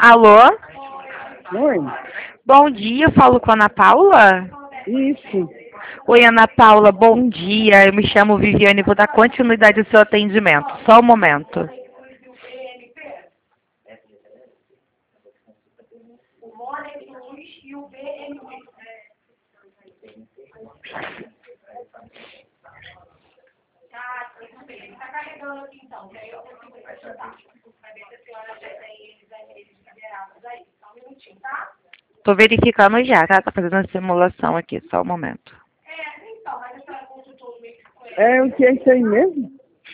Alô? Oi? Bom dia, eu falo com a Ana Paula? Isso. Oi, Ana Paula, bom dia. Eu me chamo Viviane e vou dar continuidade ao seu atendimento. Só um momento. Tô verificando já, tá? Tá fazendo a simulação aqui, só um momento. É o que é isso aí mesmo?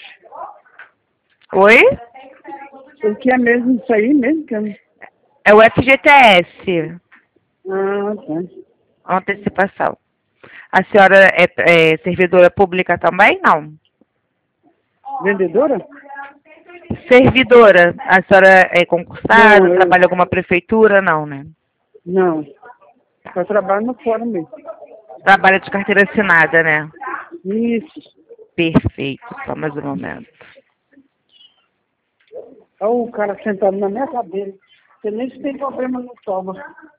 Oi? O que é mesmo isso aí mesmo? É o FGTS, Ah, tá. antecipação. A senhora é servidora pública também? Não. Vendedora? Servidora. A senhora é concursada, Não, trabalha em alguma prefeitura? Não, né? não. Eu trabalho no fórum mesmo. Trabalha de carteira assinada, né? Isso. Perfeito. Só mais um momento. Olha o cara sentado na minha cadeira. Você nem se tem problema no toma.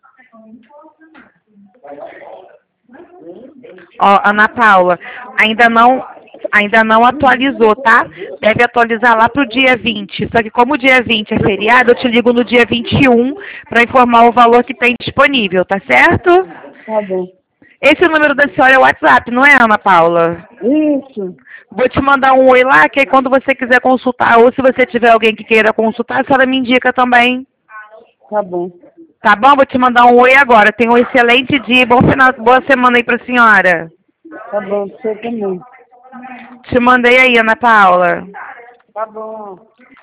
Ó, Ana Paula, ainda não atualizou, tá? Deve atualizar lá pro dia 20. Só que como o dia 20 é feriado, eu te ligo no dia 21 para informar o valor que tem disponível, tá certo? Tá bom. Esse número da senhora é o WhatsApp, não é, Ana Paula? Isso. Vou te mandar um oi lá, que aí quando você quiser consultar, ou se você tiver alguém que queira consultar, a senhora me indica também. Tá bom. Tá bom? Vou te mandar um oi agora. Tenha um excelente dia e boa semana aí pra senhora. Tá bom, você também. Te mandei aí, Ana Paula. Tá bom.